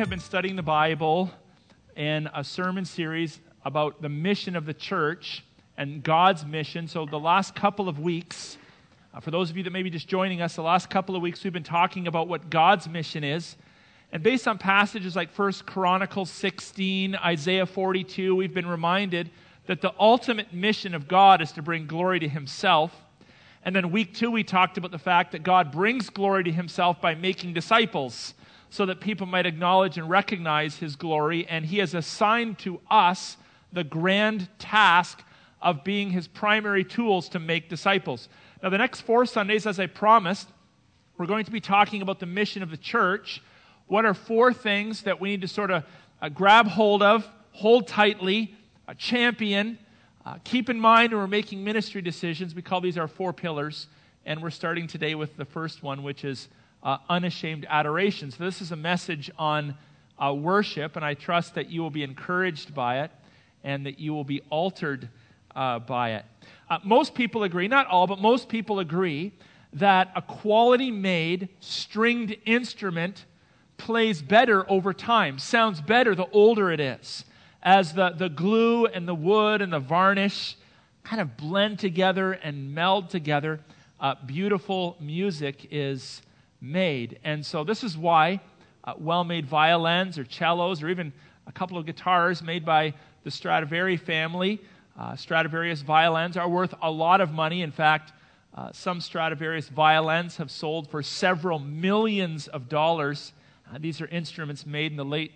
have been studying the Bible in a sermon series about the mission of the church and God's mission. So the last couple of weeks, for those of you that may be just joining us, the last couple of weeks we've been talking about what God's mission is. And based on passages like 1 Chronicles 16, Isaiah 42, we've been reminded that the ultimate mission of God is to bring glory to Himself. And then week 2, we talked about the fact that God brings glory to Himself by making disciples so that people might acknowledge and recognize His glory. And He has assigned to us the grand task of being His primary tools to make disciples. Now, the next 4 Sundays, as I promised, we're going to be talking about the mission of the church. What are 4 things that we need to sort of grab hold of, hold tightly, champion, keep in mind when we're making ministry decisions? We call these our 4 pillars, and we're starting today with the first one, which is unashamed adoration. So this is a message on worship, and I trust that you will be encouraged by it and that you will be altered by it. Most people agree, not all, but most people agree that a quality-made stringed instrument plays better over time, sounds better the older it is, as the glue and the wood and the varnish kind of blend together and meld together. Beautiful music is made. And so this is why well-made violins or cellos or even a couple of guitars made by the Stradivari family, Stradivarius violins, are worth a lot of money. In fact, some Stradivarius violins have sold for several millions of dollars. These are instruments made in the late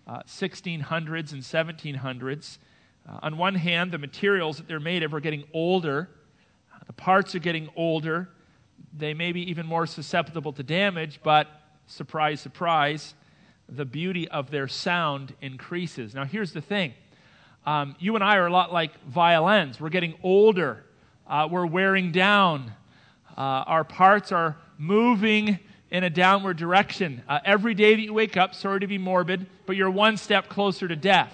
1600s and 1700s. On one hand, the materials that they're made of are getting older. The parts are getting older. They may be even more susceptible to damage, but surprise, surprise, the beauty of their sound increases. Now, here's the thing. You and I are a lot like violins. We're getting older. We're wearing down. Our parts are moving in a downward direction. Every day that you wake up, sorry to be morbid, but you're one step closer to death.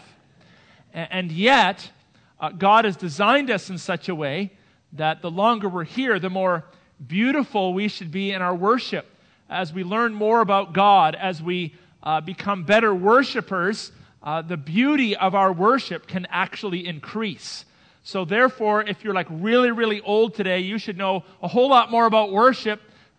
And yet, God has designed us in such a way that the longer we're here, the more beautiful we should be in our worship. As we learn more about God, as we become better worshipers, the beauty of our worship can actually increase. So therefore, if you're like really, really old today, you should know a whole lot more about worship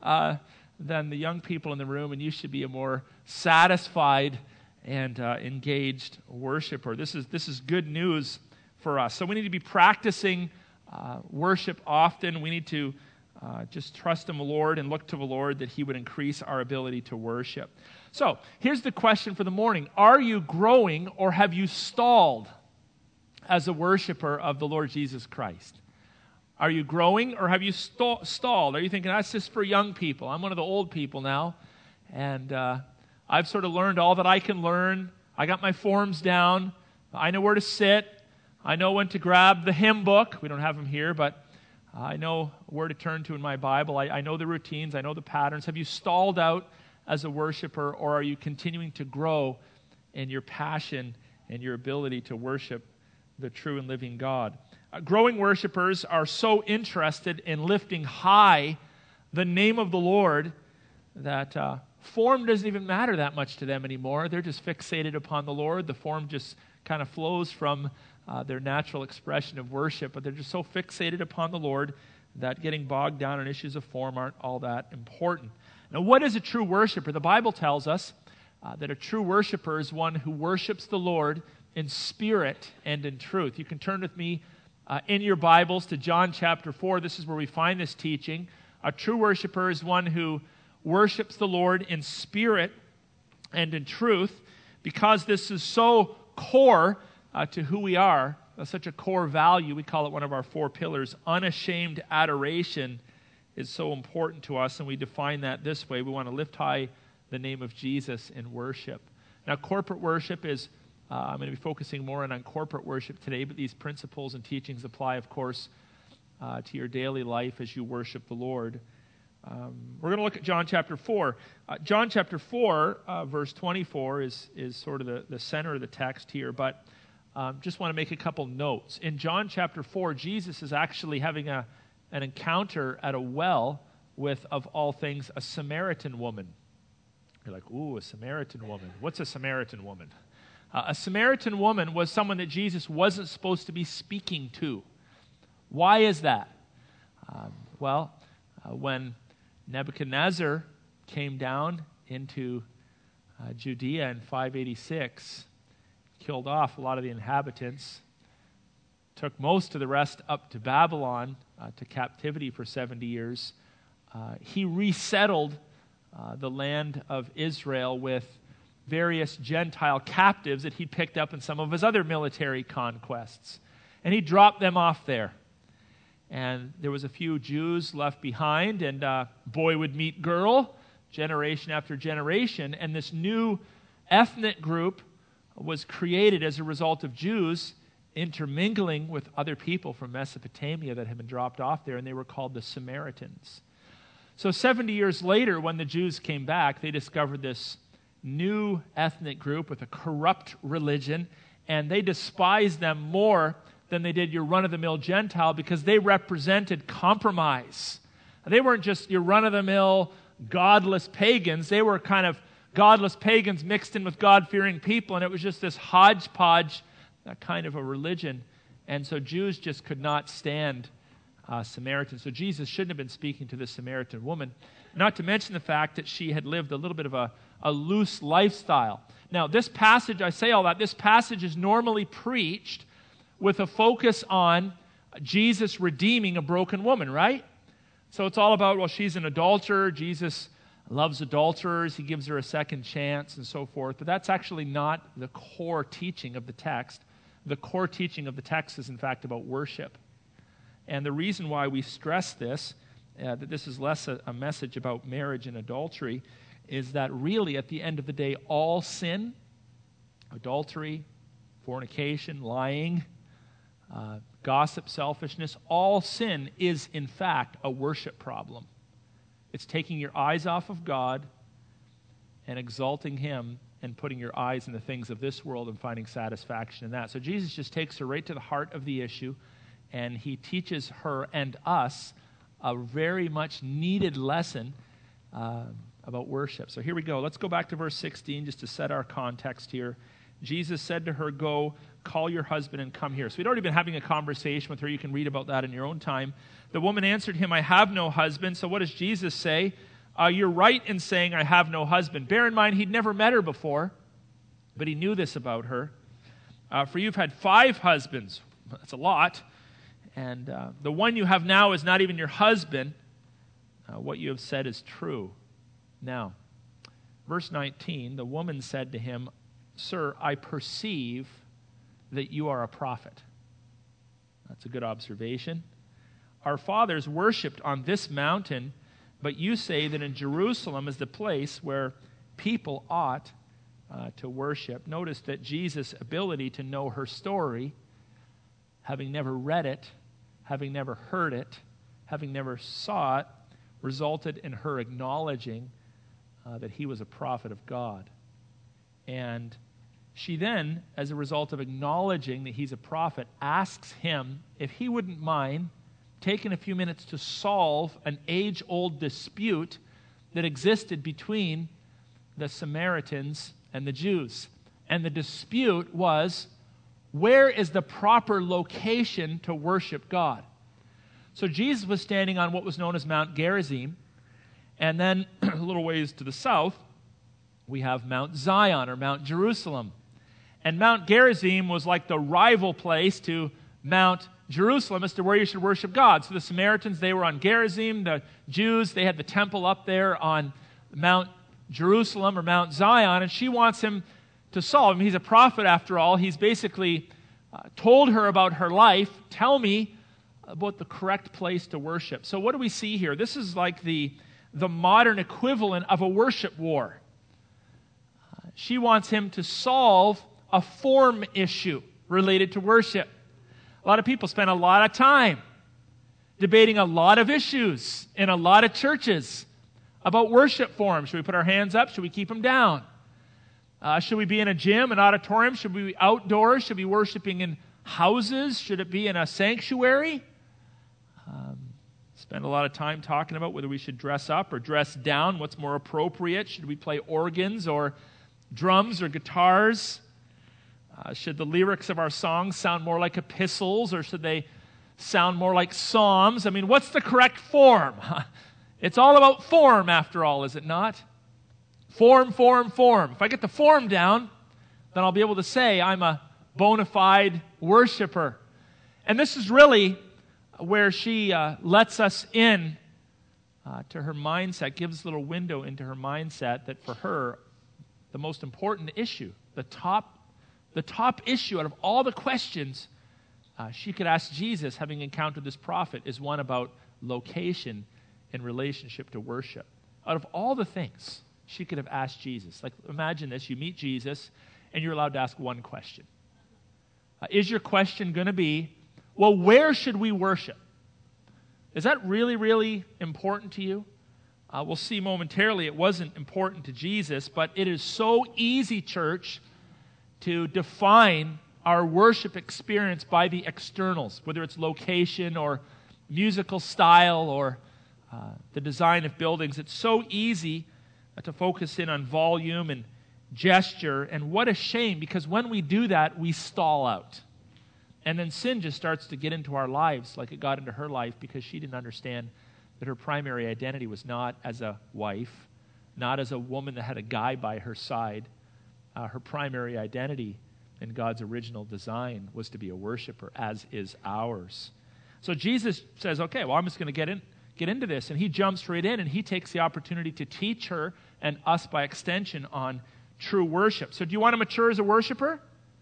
than the young people in the room, and you should be a more satisfied and engaged worshiper. This is good news for us. So we need to be practicing worship often. We need to just trust in the Lord and look to the Lord that He would increase our ability to worship. So here's the question for the morning. Are you growing or have you stalled as a worshiper of the Lord Jesus Christ? Are you growing or have you stalled? Are you thinking, that's just for young people? I'm one of the old people now, and I've sort of learned all that I can learn. I got my forms down. I know where to sit. I know when to grab the hymn book. We don't have them here, but I know where to turn to in my Bible. I know the routines. I know the patterns. Have you stalled out as a worshiper, or are you continuing to grow in your passion and your ability to worship the true and living God? Growing worshipers are so interested in lifting high the name of the Lord that form doesn't even matter that much to them anymore. They're just fixated upon the Lord. The form just kind of flows from their natural expression of worship, but they're just so fixated upon the Lord that getting bogged down in issues of form aren't all that important. Now, what is a true worshiper? The Bible tells us that a true worshiper is one who worships the Lord in spirit and in truth. You can turn with me in your Bibles to John chapter 4. This is where we find this teaching. A true worshiper is one who worships the Lord in spirit and in truth, because this is so core to who we are, such a core value. We call it one of our 4 pillars. Unashamed adoration is so important to us, and we define that this way. We want to lift high the name of Jesus in worship. Now, corporate worship is, I'm going to be focusing more on corporate worship today, but these principles and teachings apply, of course, to your daily life as you worship the Lord. We're going to look at John chapter 4. John chapter 4, verse 24 is sort of the center of the text here, but just want to make a couple notes. In John chapter 4, Jesus is actually having an encounter at a well with, of all things, a Samaritan woman. You're like, ooh, a Samaritan woman. What's a Samaritan woman? A Samaritan woman was someone that Jesus wasn't supposed to be speaking to. Why is that? When Nebuchadnezzar came down into Judea in 586, killed off a lot of the inhabitants, took most of the rest up to Babylon to captivity for 70 years. He resettled the land of Israel with various Gentile captives that he'd picked up in some of his other military conquests. And he dropped them off there. And there was a few Jews left behind, and boy would meet girl, generation after generation. And this new ethnic group was created as a result of Jews intermingling with other people from Mesopotamia that had been dropped off there, and they were called the Samaritans. So 70 years later, when the Jews came back, they discovered this new ethnic group with a corrupt religion, and they despised them more than they did your run-of-the-mill Gentile because they represented compromise. They weren't just your run-of-the-mill godless pagans. They were kind of godless pagans mixed in with God-fearing people, and it was just this hodgepodge, that kind of a religion. And so Jews just could not stand Samaritans. So Jesus shouldn't have been speaking to this Samaritan woman, not to mention the fact that she had lived a little bit of a loose lifestyle. Now, this passage, I say all that, this passage is normally preached with a focus on Jesus redeeming a broken woman, right? So it's all about, well, she's an adulterer. Jesus loves adulterers. He gives her a second chance and so forth. But that's actually not the core teaching of the text. The core teaching of the text is, in fact, about worship. And the reason why we stress this, that this is less a message about marriage and adultery, is that really, at the end of the day, all sin, adultery, fornication, lying, gossip, selfishness, all sin is, in fact, a worship problem. It's taking your eyes off of God and exalting Him and putting your eyes in the things of this world and finding satisfaction in that. So Jesus just takes her right to the heart of the issue, and He teaches her and us a very much needed lesson about worship. So here we go. Let's go back to verse 16 just to set our context here. Jesus said to her, "Go, call your husband and come here." So we'd already been having a conversation with her. You can read about that in your own time. The woman answered him, "I have no husband." So what does Jesus say? You're right in saying, "I have no husband." Bear in mind, he'd never met her before, but he knew this about her. "For you've had 5 husbands." That's a lot. "And the one you have now is not even your husband. What you have said is true." Now, verse 19, the woman said to him, "Sir, I perceive that you are a prophet." That's a good observation. "Our fathers worshipped on this mountain, but you say that in Jerusalem is the place where people ought to worship." Notice that Jesus' ability to know her story, having never read it, having never heard it, having never saw it, resulted in her acknowledging that he was a prophet of God. And she then, as a result of acknowledging that he's a prophet, asks him if he wouldn't mind taking a few minutes to solve an age-old dispute that existed between the Samaritans and the Jews. And the dispute was, where is the proper location to worship God? So Jesus was standing on what was known as Mount Gerizim, and then a little ways to the south, we have Mount Zion or Mount Jerusalem. And Mount Gerizim was like the rival place to Mount Jerusalem as to where you should worship God. So the Samaritans, they were on Gerizim. The Jews, they had the temple up there on Mount Jerusalem or Mount Zion. And she wants him to solve. I mean, he's a prophet after all. He's basically told her about her life. Tell me about the correct place to worship. So what do we see here? This is like the modern equivalent of a worship war. She wants him to solve a form issue related to worship. A lot of people spend a lot of time debating a lot of issues in a lot of churches about worship forms. Should we put our hands up? Should we keep them down? Should we be in a gym, an auditorium? Should we be outdoors? Should we be worshiping in houses? Should it be in a sanctuary? Spend a lot of time talking about whether we should dress up or dress down, what's more appropriate. Should we play organs or drums or guitars? Should the lyrics of our songs sound more like epistles, or should they sound more like psalms? I mean, what's the correct form? It's all about form, after all, is it not? Form, form, form. If I get the form down, then I'll be able to say I'm a bona fide worshiper. And this is really where she lets us in to her mindset, gives a little window into her mindset that for her, the most important issue, the top issue out of all the questions she could ask Jesus, having encountered this prophet, is one about location in relationship to worship. Out of all the things she could have asked Jesus, like imagine this, you meet Jesus and you're allowed to ask one question. Is your question going to be, well, where should we worship? Is that really, really important to you? We'll see momentarily it wasn't important to Jesus, but it is so easy, church, to define our worship experience by the externals, whether it's location or musical style or the design of buildings. It's so easy to focus in on volume and gesture, and what a shame, because when we do that, we stall out. And then sin just starts to get into our lives like it got into her life, because she didn't understand that her primary identity was not as a wife, not as a woman that had a guy by her side. Her primary identity in God's original design was to be a worshiper, as is ours. So Jesus says, okay, well, I'm just going to get into this. And he jumps right in, and he takes the opportunity to teach her and us by extension on true worship. So do you want to mature as a worshiper?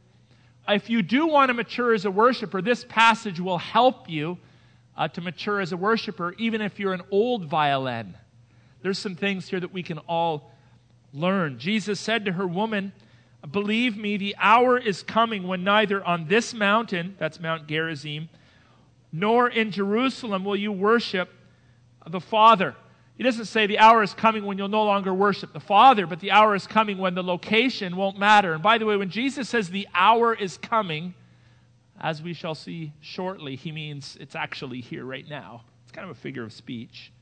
If you do want to mature as a worshiper, this passage will help you to mature as a worshiper, even if you're an old violin. There's some things here that we can all learn. Jesus said to her, woman, believe me, the hour is coming when neither on this mountain, that's Mount Gerizim, nor in Jerusalem will you worship the Father. He doesn't say the hour is coming when you'll no longer worship the Father, but the hour is coming when the location won't matter. And by the way, when Jesus says the hour is coming, as we shall see shortly, he means it's actually here right now. It's kind of a figure of speech.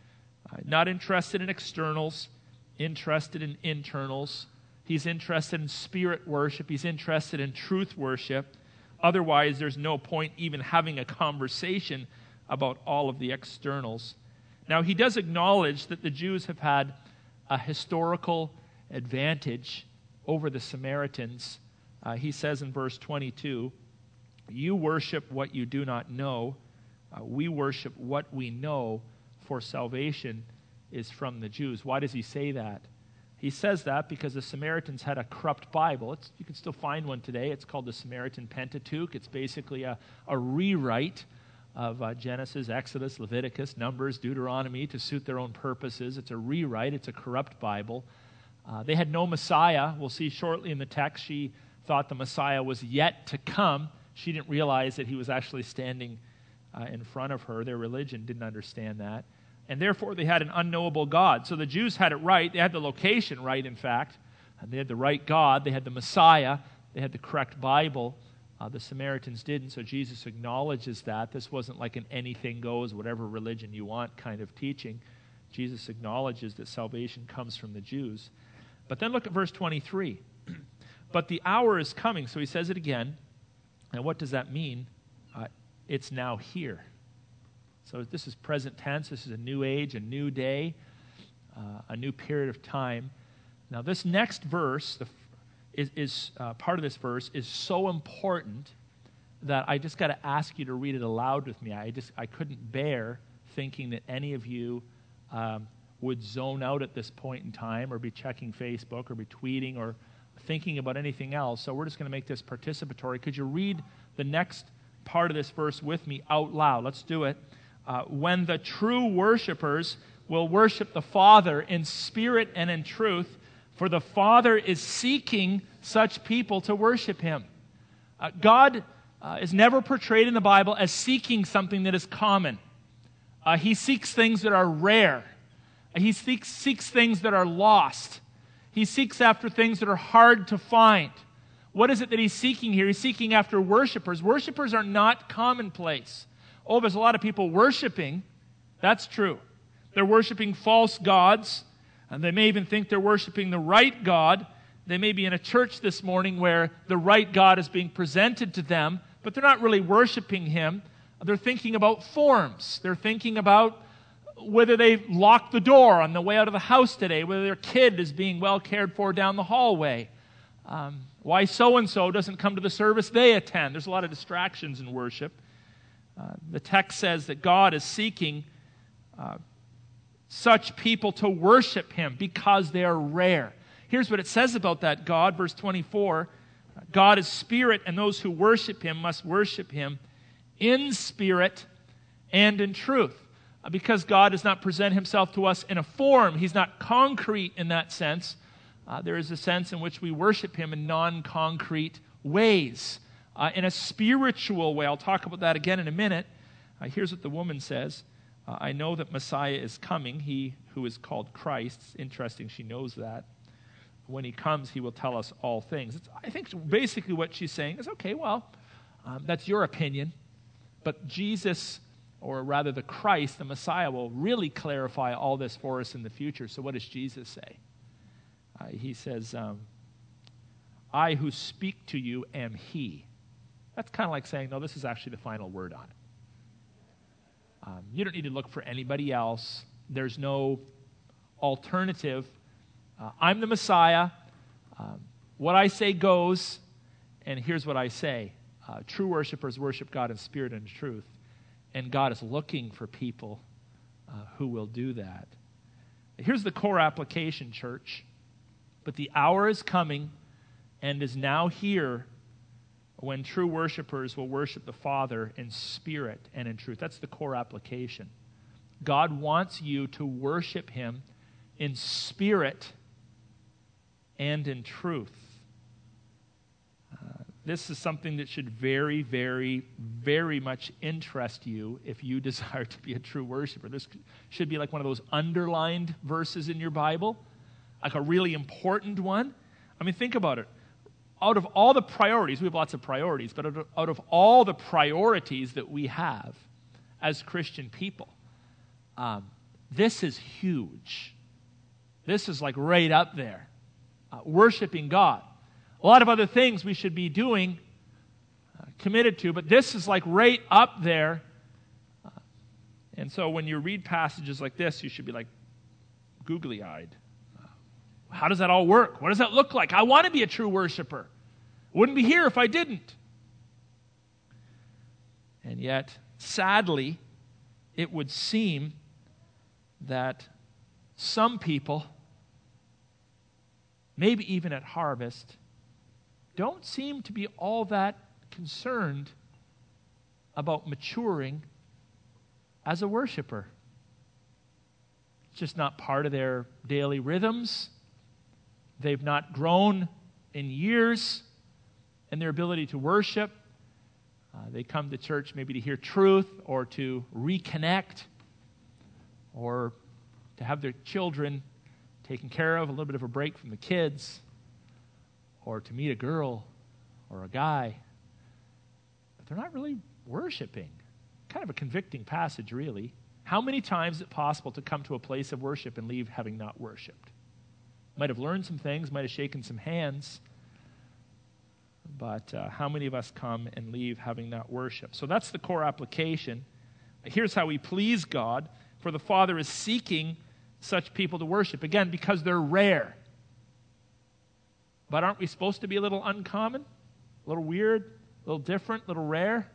Not interested in externals, interested in internals. He's interested in spirit worship. He's interested in truth worship. Otherwise, there's no point even having a conversation about all of the externals. Now, he does acknowledge that the Jews have had a historical advantage over the Samaritans. He says in verse 22, you worship what you do not know. We worship what we know, for salvation is from the Jews. Why does he say that? He says that because the Samaritans had a corrupt Bible. You can still find one today. It's called the Samaritan Pentateuch. It's basically a rewrite of Genesis, Exodus, Leviticus, Numbers, Deuteronomy to suit their own purposes. It's a rewrite. It's a corrupt Bible. They had no Messiah. We'll see shortly in the text. She thought the Messiah was yet to come. She didn't realize that he was actually standing in front of her. Their religion didn't understand that. And therefore, they had an unknowable God. So the Jews had it right. They had the location right, in fact. They had the right God. They had the Messiah. They had the correct Bible. The Samaritans didn't, so Jesus acknowledges that. This wasn't like an anything goes, whatever religion you want kind of teaching. Jesus acknowledges that salvation comes from the Jews. But then look at verse 23. But the hour is coming, so he says it again. And what does that mean? It's now here. So this is present tense. This is a new age, a new day, a new period of time. Now this next verse, part of this verse is so important that I just got to ask you to read it aloud with me. I couldn't bear thinking that any of you would zone out at this point in time or be checking Facebook or be tweeting or thinking about anything else. So we're just going to make this participatory. Could you read the next part of this verse with me out loud? Let's do it. When the true worshipers will worship the Father in spirit and in truth, for the Father is seeking such people to worship Him. God is never portrayed in the Bible as seeking something that is common. He seeks things that are rare. He seeks things that are lost. He seeks after things that are hard to find. What is it that He's seeking here? He's seeking after worshipers. Worshipers are not commonplace. Oh, there's a lot of people worshiping, That's true. They're worshiping false gods, and they may even think they're worshiping the right God. They may be in a church this morning where the right God is being presented to them, but they're not really worshiping Him. They're thinking about forms. They're thinking about whether they locked the door on the way out of the house today, whether their kid is being well cared for down the hallway, why so-and-so doesn't come to the service they attend. There's a lot of distractions in worship. The text says that God is seeking such people to worship Him because they are rare. Here's what it says about that God, verse 24. God is spirit, and those who worship Him must worship Him in spirit and in truth. Because God does not present Himself to us in a form, He's not concrete in that sense. There is a sense in which we worship Him in non-concrete ways, in a spiritual way. I'll talk about that again in a minute. Here's what the woman says. I know that Messiah is coming, He who is called Christ. It's interesting, she knows that. When He comes, He will tell us all things. I think basically what she's saying is, okay, well, that's your opinion, but Jesus, or rather the Christ, the Messiah, will really clarify all this for us in the future. So what does Jesus say? He says, I who speak to you am He. That's kind of like saying, no, this is actually the final word on it. You don't need to look for anybody else. There's no alternative. I'm the Messiah. What I say goes, and here's what I say. True worshipers worship God in spirit and truth, and God is looking for people who will do that. Here's the core application, church. But the hour is coming and is now here when true worshipers will worship the Father in spirit and in truth. That's the core application. God wants you to worship Him in spirit and in truth. This is something that should very, very, very much interest you if you desire to be a true worshiper. This should be like one of those underlined verses in your Bible, like a really important one. I mean, think about it. Out of all the priorities, we have lots of priorities, but out of all the priorities that we have as Christian people, this is huge. This is like right up there. Worshiping God. A lot of other things we should be doing, committed to, but this is like right up there. And so when you read passages like this, you should be like googly-eyed. How does that all work? What does that look like? I want to be a true worshiper. Wouldn't be here if I didn't. And yet, sadly, it would seem that some people, maybe even at Harvest, don't seem to be all that concerned about maturing as a worshiper. It's just not part of their daily rhythms. They've not grown in years in their ability to worship. They come to church maybe to hear truth or to reconnect or to have their children taken care of, a little bit of a break from the kids, or to meet a girl or a guy. But they're not really worshiping. Kind of a convicting passage, really. How many times is it possible to come to a place of worship and leave having not worshiped? Might have learned some things, might have shaken some hands, but how many of us come and leave having not worshiped? So that's the core application. Here's how we please God, for the Father is seeking such people to worship. Again, because they're rare. But aren't we supposed to be a little uncommon? A little weird? A little different? A little rare?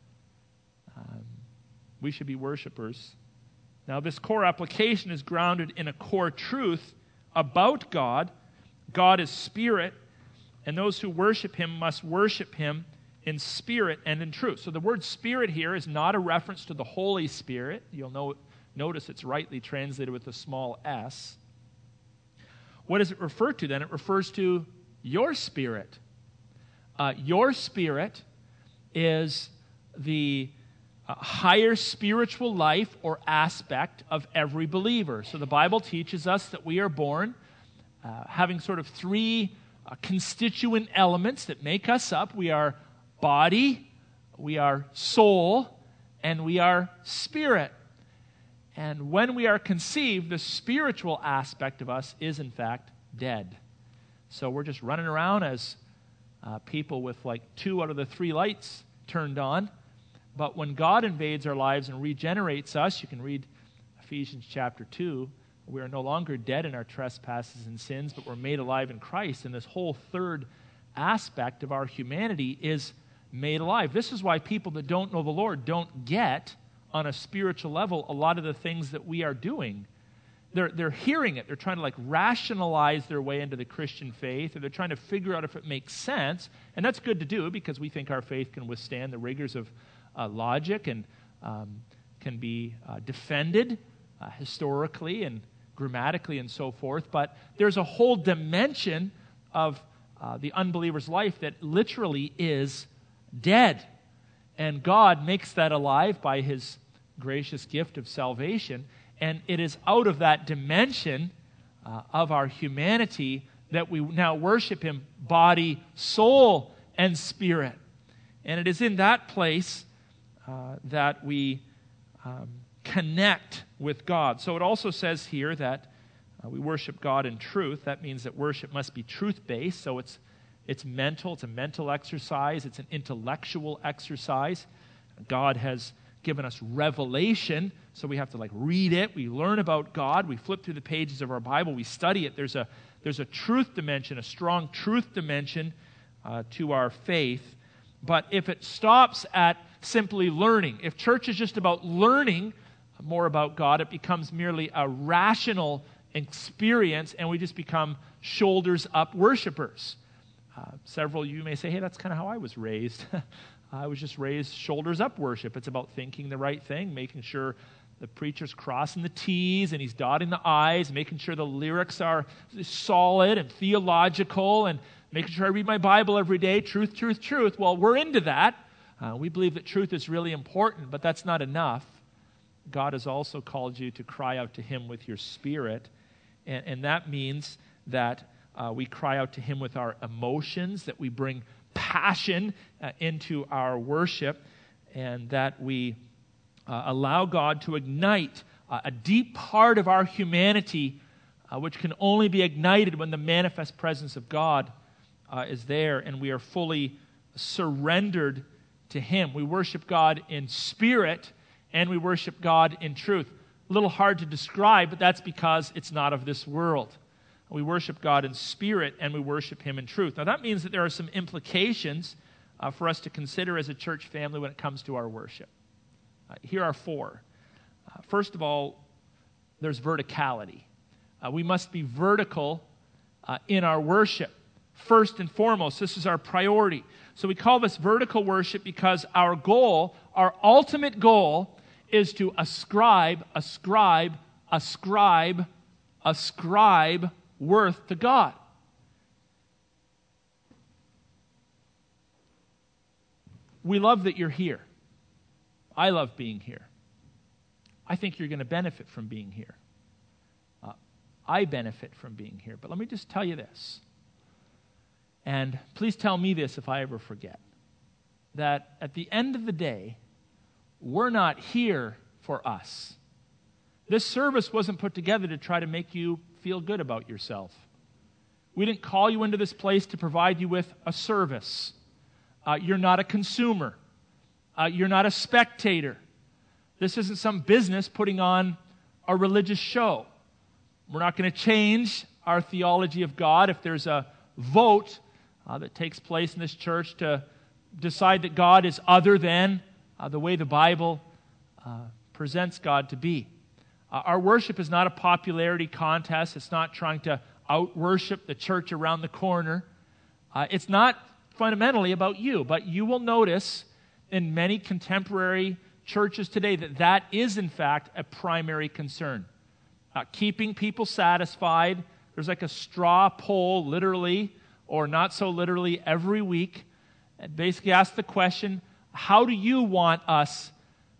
We should be worshipers. Now, this core application is grounded in a core truth about God. God is spirit, and those who worship Him must worship Him in spirit and in truth. So the word spirit here is not a reference to the Holy Spirit. You'll notice it's rightly translated with a small s. What does it refer to then? It refers to your spirit. Your spirit is the higher spiritual life or aspect of every believer. So the Bible teaches us that we are born having sort of three constituent elements that make us up. We are body, we are soul, and we are spirit. And when we are conceived, the spiritual aspect of us is, in fact, dead. So we're just running around as people with like 2 out of the 3 lights turned on. But when God invades our lives and regenerates us, you can read Ephesians chapter 2, we are no longer dead in our trespasses and sins, but we're made alive in Christ. And this whole third aspect of our humanity is made alive. This is why people that don't know the Lord don't get, on a spiritual level, a lot of the things that we are doing. They're hearing it. They're trying to like rationalize their way into the Christian faith, or they're trying to figure out if it makes sense. And that's good to do because we think our faith can withstand the rigors of logic and can be defended historically and grammatically and so forth. But there's a whole dimension of the unbeliever's life that literally is dead. And God makes that alive by his gracious gift of salvation. And it is out of that dimension of our humanity that we now worship him, body, soul, and spirit. And it is in that place that we connect with God. So it also says here that we worship God in truth. That means that worship must be truth-based. So it's mental. It's a mental exercise. It's an intellectual exercise. God has given us revelation, so we have to like read it. We learn about God. We flip through the pages of our Bible. We study it. There's a truth dimension, a strong truth dimension to our faith. But if it stops at simply learning, if church is just about learning more about God, it becomes merely a rational experience, and we just become shoulders up worshipers. Several of you may say, hey, that's kind of how I was raised. I was just raised shoulders up worship. It's about thinking the right thing, making sure the preacher's crossing the T's and he's dotting the I's, making sure the lyrics are solid and theological, and making sure I read my Bible every day, truth, truth, truth. Well, we're into that. We believe that truth is really important, but that's not enough. God has also called you to cry out to him with your spirit, and that means that we cry out to him with our emotions, that we bring passion into our worship, and that we allow God to ignite a deep part of our humanity, which can only be ignited when the manifest presence of God is there and we are fully surrendered to him. We worship God in spirit and we worship God in truth. A little hard to describe, but that's because it's not of this world. We worship God in spirit and we worship him in truth. Now that means that there are some implications for us to consider as a church family when it comes to our worship. Here are 4. First of all, there's verticality. We must be vertical in our worship. First and foremost, this is our priority. So we call this vertical worship because our goal, our ultimate goal, is to ascribe worth to God. We love that you're here. I love being here. I think you're going to benefit from being here. I benefit from being here. But let me just tell you this, and please tell me this if I ever forget, that at the end of the day, we're not here for us. This service wasn't put together to try to make you feel good about yourself. We didn't call you into this place to provide you with a service. You're not a consumer. You're not a spectator. This isn't some business putting on a religious show. We're not going to change our theology of God if there's a vote that takes place in this church to decide that God is other than the way the Bible presents God to be. Our worship is not a popularity contest. It's not trying to out-worship the church around the corner. It's not fundamentally about you, but you will notice in many contemporary churches today that is, in fact, a primary concern. Keeping people satisfied. There's like a straw poll, literally, or not so literally, every week. It basically asks the question, how do you want us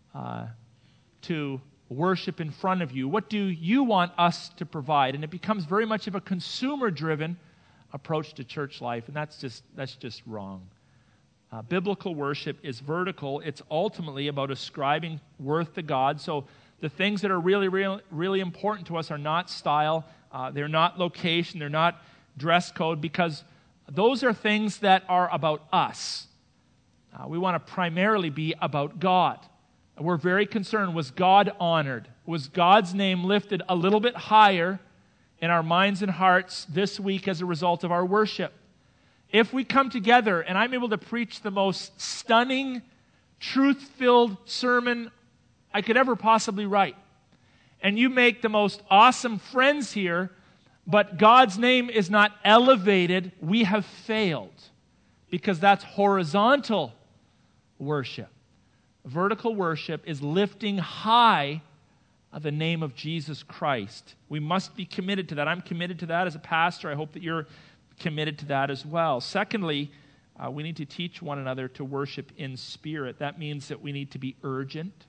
to worship in front of you? What do you want us to provide? And it becomes very much of a consumer-driven approach to church life, and that's just wrong. Biblical worship is vertical. It's ultimately about ascribing worth to God. So The things that are really important to us are not style, they're not location, they're not dress code, because those are things that are about us. We want to primarily be about God. We're very concerned, was God honored? Was God's name lifted a little bit higher in our minds and hearts this week as a result of our worship? If we come together and I'm able to preach the most stunning, truth-filled sermon I could ever possibly write, and you make the most awesome friends here, but God's name is not elevated, we have failed, because that's horizontal worship. Vertical worship is lifting high the name of Jesus Christ. We must be committed to that. I'm committed to that as a pastor. I hope that you're committed to that as well. Secondly, we need to teach one another to worship in spirit. That means that we need to be urgent,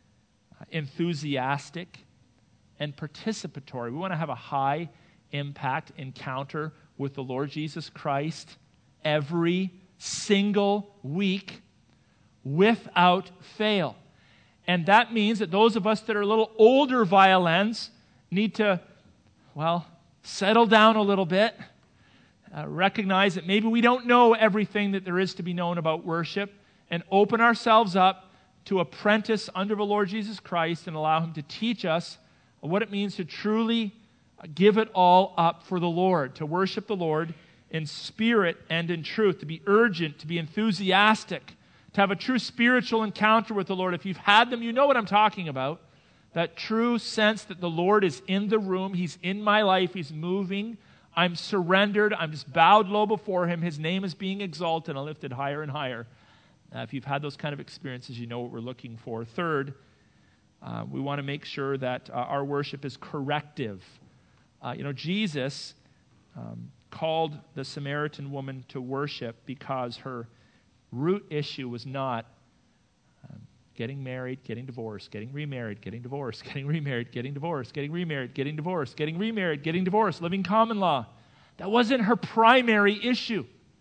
enthusiastic, and participatory. We want to have a high impact encounter with the Lord Jesus Christ every single week without fail. And that means that those of us that are a little older violins need to, settle down a little bit, recognize that maybe we don't know everything that there is to be known about worship, and open ourselves up to apprentice under the Lord Jesus Christ and allow Him to teach us what it means to truly give it all up for the Lord, to worship the Lord in spirit and in truth, to be urgent, to be enthusiastic, to have a true spiritual encounter with the Lord. If you've had them, you know what I'm talking about. That true sense that the Lord is in the room, He's in my life, He's moving, I'm surrendered, I'm just bowed low before Him, His name is being exalted and lifted higher and higher. If you've had those kind of experiences, you know what we're looking for. Third, we want to make sure that our worship is corrective. Jesus called the Samaritan woman to worship because her root issue was not getting married, getting divorced, getting remarried, getting divorced, getting remarried, getting divorced, getting remarried, getting divorced, getting remarried, getting divorced, living common law. That wasn't her primary issue.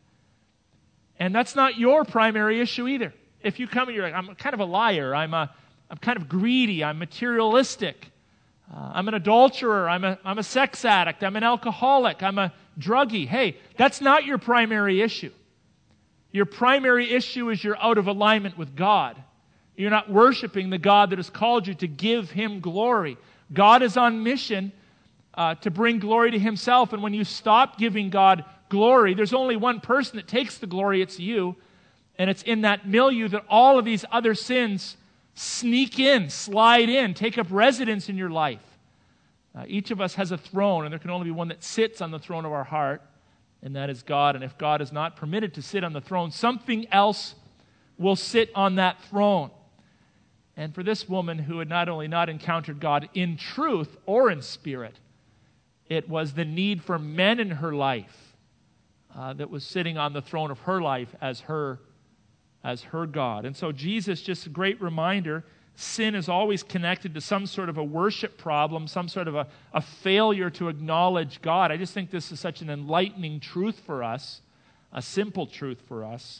And that's not your primary issue either. If you come and you're like, I'm kind of a liar, I'm kind of greedy, I'm materialistic, I'm an adulterer, I'm a sex addict, I'm an alcoholic, I'm a druggie. Hey, that's not your primary issue. Your primary issue is you're out of alignment with God. You're not worshiping the God that has called you to give Him glory. God is on mission to bring glory to Himself, and when you stop giving God glory, there's only one person that takes the glory, it's you, and it's in that milieu that all of these other sins sneak in, slide in, take up residence in your life. Each of us has a throne, and there can only be one that sits on the throne of our heart, and that is God. And if God is not permitted to sit on the throne, something else will sit on that throne. And for this woman who had not only not encountered God in truth or in spirit, it was the need for men in her life that was sitting on the throne of her life as her God. And so Jesus, just a great reminder, sin is always connected to some sort of a worship problem, some sort of a failure to acknowledge God. I just think this is such an enlightening truth for us, a simple truth for us.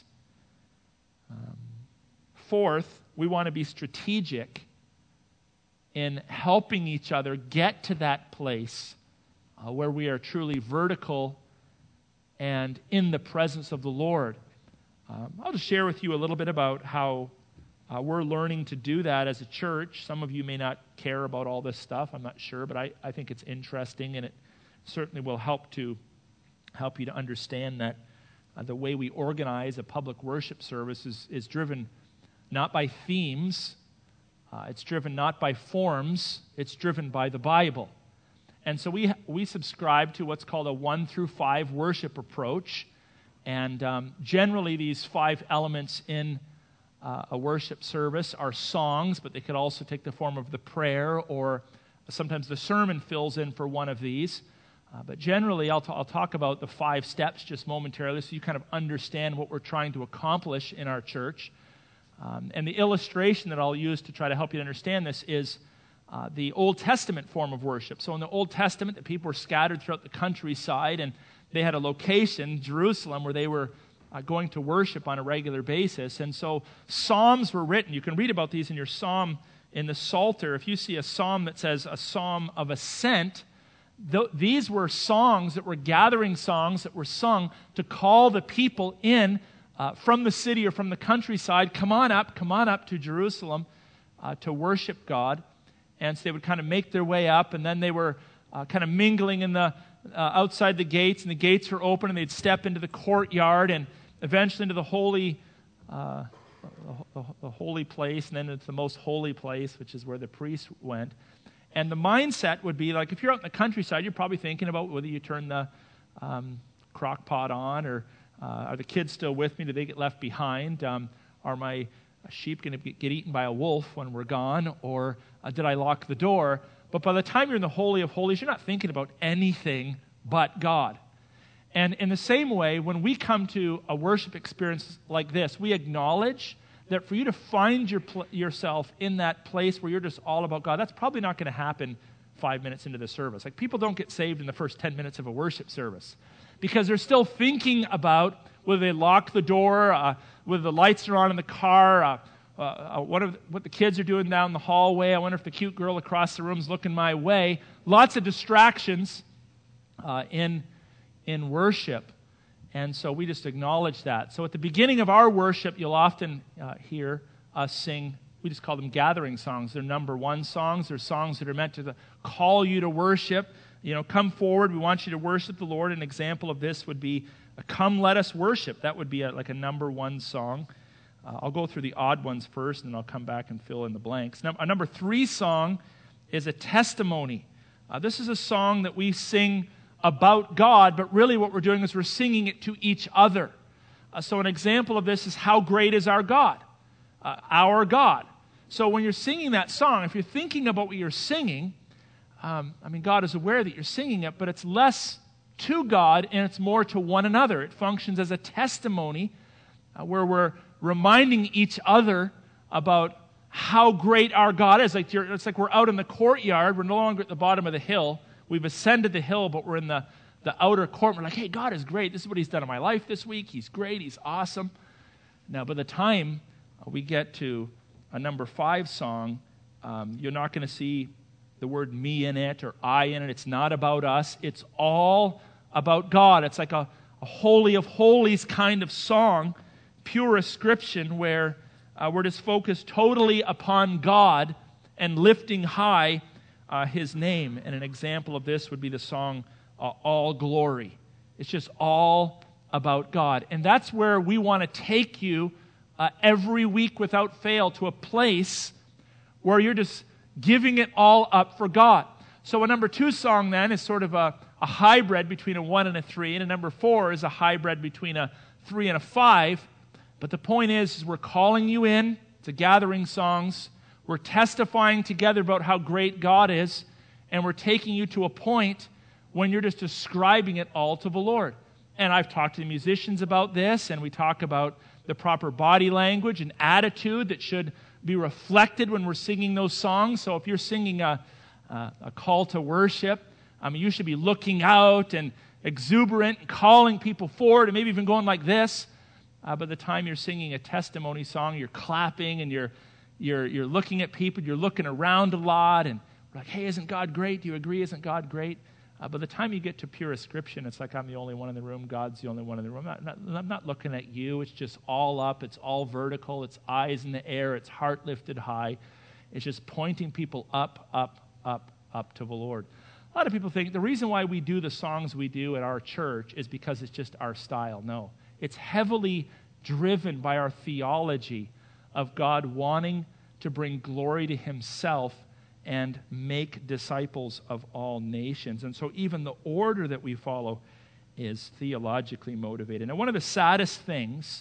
Fourth, we want to be strategic in helping each other get to that place where we are truly vertical and in the presence of the Lord. I'll just share with you a little bit about how we're learning to do that as a church. Some of you may not care about all this stuff, I'm not sure, but I think it's interesting, and it certainly will help you to understand that the way we organize a public worship service is driven not by themes, it's driven not by forms, it's driven by the Bible. And so we subscribe to what's called a 1 through 5 worship approach. And generally these 5 elements in a worship service are songs, but they could also take the form of the prayer, or sometimes the sermon fills in for one of these. But generally I'll talk about the 5 steps just momentarily so you kind of understand what we're trying to accomplish in our church. And the illustration that I'll use to try to help you understand this is the Old Testament form of worship. So in the Old Testament, the people were scattered throughout the countryside, and they had a location, Jerusalem, where they were going to worship on a regular basis. And so psalms were written. You can read about these in your psalm in the Psalter, if you see a psalm that says a psalm of ascent, these were songs that were gathering songs that were sung to call the people in from the city or from the countryside, come on up to Jerusalem to worship God. And so they would kind of make their way up, and then they were kind of mingling in the outside the gates, and the gates were open, and they'd step into the courtyard, and eventually into the holy place, and then into the most holy place, which is where the priests went. And the mindset would be like, if you're out in the countryside, you're probably thinking about whether you turn the crock pot on, or are the kids still with me? Do they get left behind? Are my sheep going to get eaten by a wolf when we're gone? Or did I lock the door? But by the time you're in the Holy of Holies, you're not thinking about anything but God. And in the same way, when we come to a worship experience like this, we acknowledge that for you to find yourself in that place where you're just all about God, that's probably not going to happen 5 minutes into the service. Like, people don't get saved in the first 10 minutes of a worship service because they're still thinking about whether they lock the door, whether the lights are on in the car, what the kids are doing down the hallway. I wonder if the cute girl across the room is looking my way. Lots of distractions in worship. And so we just acknowledge that. So at the beginning of our worship, you'll often hear us sing, we just call them gathering songs. They're number one songs. They're songs that are meant to call you to worship. Come forward. We want you to worship the Lord. An example of this would be, Come Let Us Worship. That would be like a number one song. I'll go through the odd ones first, and then I'll come back and fill in the blanks. A number 3 song is a testimony. This is a song that we sing about God, but really what we're doing is we're singing it to each other. So an example of this is, How Great Is Our God? Our God. So when you're singing that song, if you're thinking about what you're singing, God is aware that you're singing it, but it's less to God and it's more to one another. It functions as a testimony where we're reminding each other about how great our God is. It's like we're out in the courtyard. We're no longer at the bottom of the hill. We've ascended the hill, but we're in the outer court. We're like, hey, God is great. This is what He's done in my life this week. He's great. He's awesome. Now, by the time we get to a number 5 song, you're not going to see the word me in it or I in it. It's not about us. It's all about God. It's like a holy of holies kind of song, pure ascription, where we're just focused totally upon God and lifting high His name. And an example of this would be the song All Glory. It's just all about God. And that's where we want to take you every week without fail, to a place where you're just giving it all up for God. So a number 2 song then is sort of a hybrid between a 1 and a 3, and a number 4 is a hybrid between a 3 and a 5. But the point is we're calling you in to gathering songs. We're testifying together about how great God is, and we're taking you to a point when you're just describing it all to the Lord. And I've talked to the musicians about this, and we talk about the proper body language and attitude that should be reflected when we're singing those songs. So if you're singing a call to worship, you should be looking out and exuberant and calling people forward, and maybe even going like this. By the time you're singing a testimony song, you're clapping and you're looking at people, you're looking around a lot, and we're like, hey, isn't God great? Do you agree? Isn't God great? By the time you get to pure ascription, it's like I'm the only one in the room, God's the only one in the room. I'm not looking at you. It's just all up. It's all vertical. It's eyes in the air. It's heart lifted high. It's just pointing people up, up, up, up to the Lord. A lot of people think the reason why we do the songs we do at our church is because it's just our style. No. It's heavily driven by our theology of God wanting to bring glory to Himself and make disciples of all nations. And so even the order that we follow is theologically motivated. Now, one of the saddest things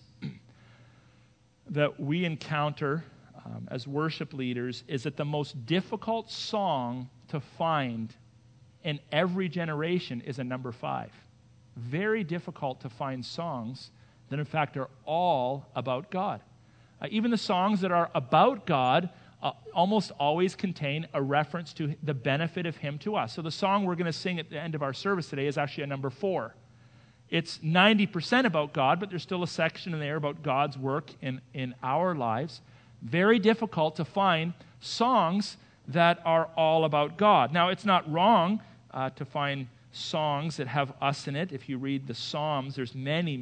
that we encounter as worship leaders is that the most difficult song to find in every generation is a number 5. Very difficult to find songs that, in fact, are all about God. Even the songs that are about God almost always contain a reference to the benefit of Him to us. So the song we're going to sing at the end of our service today is actually a number 4. It's 90% about God, but there's still a section in there about God's work in our lives. Very difficult to find songs that are all about God. Now, it's not wrong to find songs that have us in it. If you read the Psalms, there's many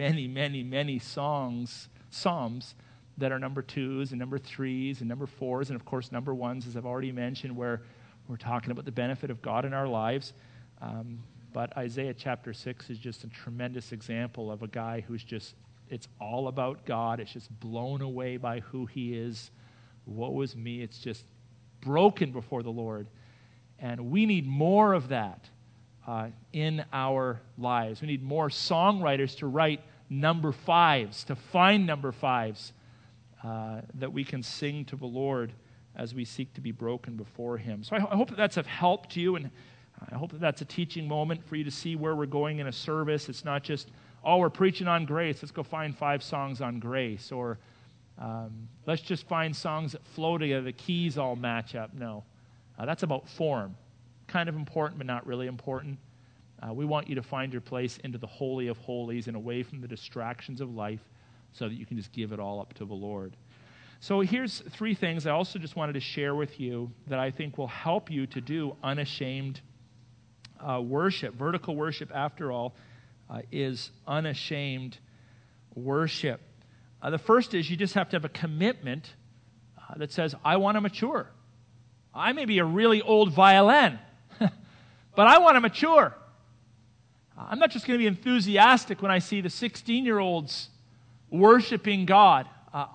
Psalms that are number 2s and number 3s and number 4s, and of course number 1s, as I've already mentioned, where we're talking about the benefit of God in our lives. But Isaiah chapter 6 is just a tremendous example of a guy who's just, it's all about God. It's just blown away by who he is. Woe is me. It's just broken before the Lord. And we need more of that in our lives. We need more songwriters to write number 5s, to find number 5s that we can sing to the Lord as we seek to be broken before him. So I hope that that's of help to you, and I hope that that's a teaching moment for you to see where we're going in a service. It's not just, oh, we're preaching on grace. Let's go find 5 songs on grace. Or let's just find songs that flow together. The keys all match up. No. That's about form. Kind of important, but not really important. We want you to find your place into the Holy of Holies and away from the distractions of life so that you can just give it all up to the Lord. So here's 3 things I also just wanted to share with you that I think will help you to do unashamed worship. Vertical worship, after all, is unashamed worship. The first is you just have to have a commitment that says, I want to mature. I may be a really old violin, but I want to mature. I'm not just going to be enthusiastic when I see the 16-year-olds worshiping God.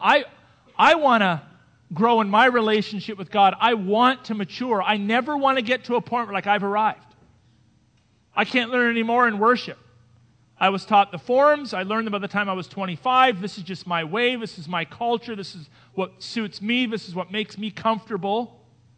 I want to grow in my relationship with God. I want to mature. I never want to get to a point where, like, I've arrived. I can't learn any more in worship. I was taught the forms. I learned them by the time I was 25. This is just my way. This is my culture. This is what suits me. This is what makes me comfortable.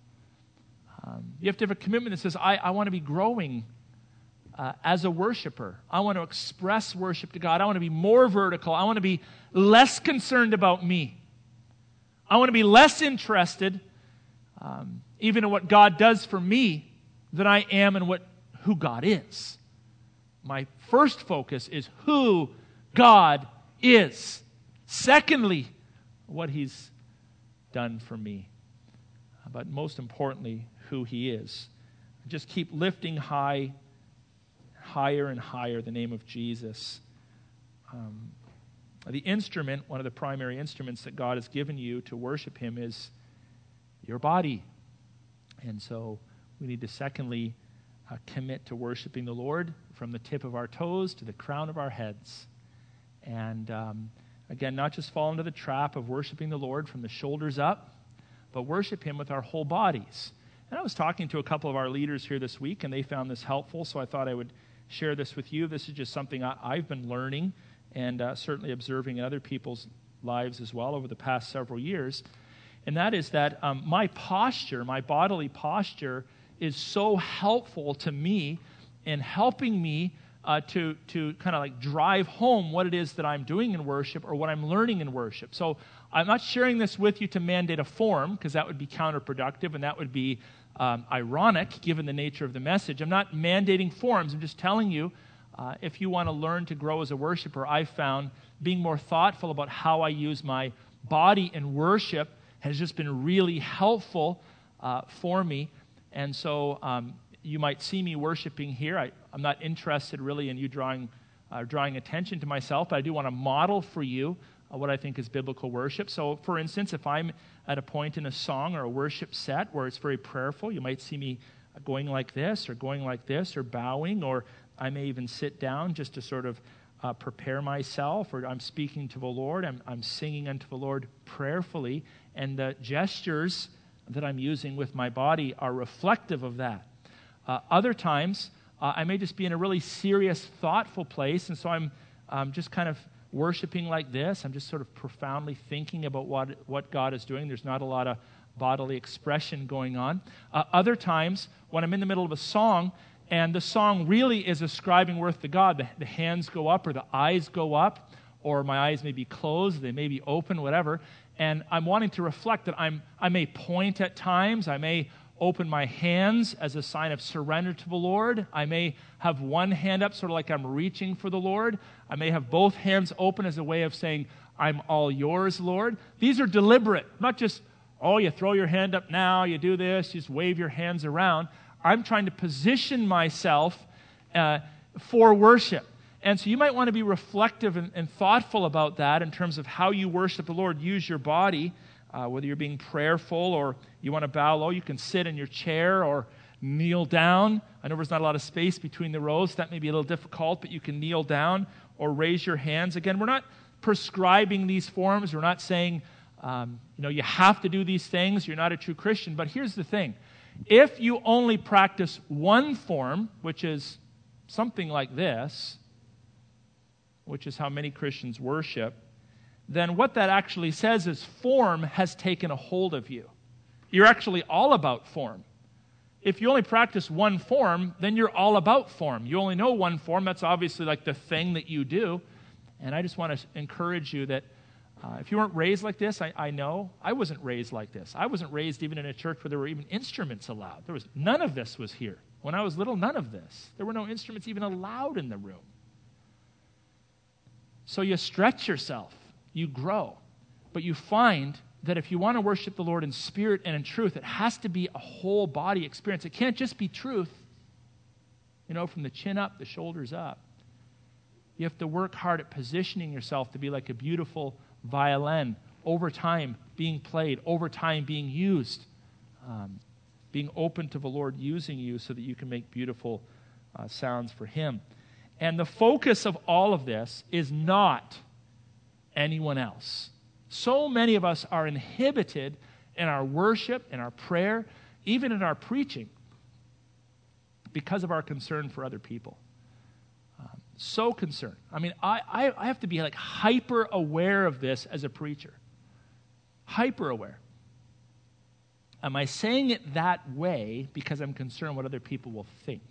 You have to have a commitment that says, I want to be growing as a worshiper. I want to express worship to God. I want to be more vertical. I want to be less concerned about me. I want to be less interested even in what God does for me than I am in who God is. My first focus is who God is. Secondly, what he's done for me. But most importantly, who he is. Just keep lifting higher and higher the name of Jesus. The instrument, one of the primary instruments that God has given you to worship him is your body. And so we need to secondly commit to worshiping the Lord from the tip of our toes to the crown of our heads. And again, not just fall into the trap of worshiping the Lord from the shoulders up, but worship him with our whole bodies. And I was talking to a couple of our leaders here this week, and they found this helpful, so I thought I would share this with you. This is just something I've been learning and certainly observing in other people's lives as well over the past several years. And that is that my posture, my bodily posture, is so helpful to me in helping me to kind of like drive home what it is that I'm doing in worship or what I'm learning in worship. So I'm not sharing this with you to mandate a form, because that would be counterproductive and that would be ironic given the nature of the message. I'm not mandating forms. I'm just telling you, if you want to learn to grow as a worshiper, I've found being more thoughtful about how I use my body in worship has just been really helpful for me. And so you might see me worshiping here. I'm not interested really in you drawing attention to myself, but I do want to model for you what I think is biblical worship. So, for instance, if I'm at a point in a song or a worship set where it's very prayerful, you might see me going like this or bowing, or I may even sit down just to sort of prepare myself, or I'm speaking to the Lord, I'm singing unto the Lord prayerfully, and the gestures that I'm using with my body are reflective of that. Other times, I may just be in a really serious, thoughtful place, and so I'm just kind of worshiping like this. I'm just sort of profoundly thinking about what God is doing. There's not a lot of bodily expression going on. Other times, when I'm in the middle of a song, and the song really is ascribing worth to God, the hands go up or the eyes go up, or my eyes may be closed, they may be open, whatever, and I'm wanting to reflect that I may point at times, I may open my hands as a sign of surrender to the Lord. I may have one hand up, sort of like I'm reaching for the Lord. I may have both hands open as a way of saying, I'm all yours, Lord. These are deliberate, not just, oh, you throw your hand up now, you do this, you just wave your hands around. I'm trying to position myself for worship. And so you might want to be reflective and thoughtful about that in terms of how you worship the Lord. Use your body, whether you're being prayerful or you want to bow low. You can sit in your chair or kneel down. I know there's not a lot of space between the rows. That may be a little difficult, but you can kneel down or raise your hands. Again, we're not prescribing these forms. We're not saying, you have to do these things. You're not a true Christian. But here's the thing. If you only practice one form, which is something like this, which is how many Christians worship, then what that actually says is form has taken a hold of you. You're actually all about form. If you only practice one form, then you're all about form. You only know one form. That's obviously like the thing that you do. And I just want to encourage you that if you weren't raised like this, I know. I wasn't raised like this. I wasn't raised even in a church where there were even instruments allowed. None of this was here. When I was little, none of this. There were no instruments even allowed in the room. So you stretch yourself, you grow, but you find that if you want to worship the Lord in spirit and in truth, it has to be a whole body experience. It can't just be truth, from the chin up, the shoulders up. You have to work hard at positioning yourself to be like a beautiful violin, over time being played, over time being used, being open to the Lord using you so that you can make beautiful sounds for Him. And the focus of all of this is not anyone else. So many of us are inhibited in our worship, in our prayer, even in our preaching, because of our concern for other people. So concerned. I mean, I have to be like hyper aware of this as a preacher. Hyper aware. Am I saying it that way because I'm concerned what other people will think?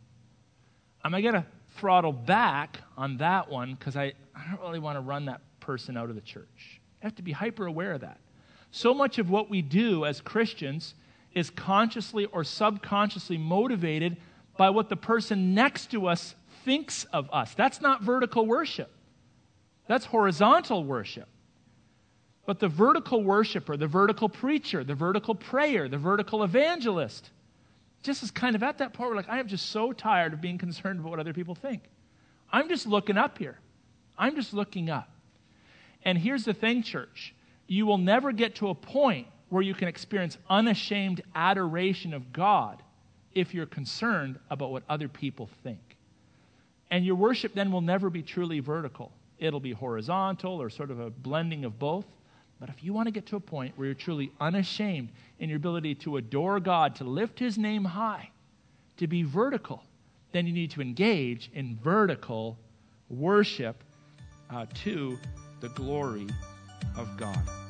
Am I going to throttle back on that one because I don't really want to run that person out of the church? I have to be hyper aware of that. So much of what we do as Christians is consciously or subconsciously motivated by what the person next to us thinks of us. That's not vertical worship. That's horizontal worship. But the vertical worshiper, the vertical preacher, the vertical prayer, the vertical evangelist, just is kind of at that point where I am just so tired of being concerned about what other people think. I'm just looking up here. I'm just looking up. And here's the thing, church. You will never get to a point where you can experience unashamed adoration of God if you're concerned about what other people think. And your worship then will never be truly vertical. It'll be horizontal or sort of a blending of both. But if you want to get to a point where you're truly unashamed in your ability to adore God, to lift His name high, to be vertical, then you need to engage in vertical worship to the glory of God.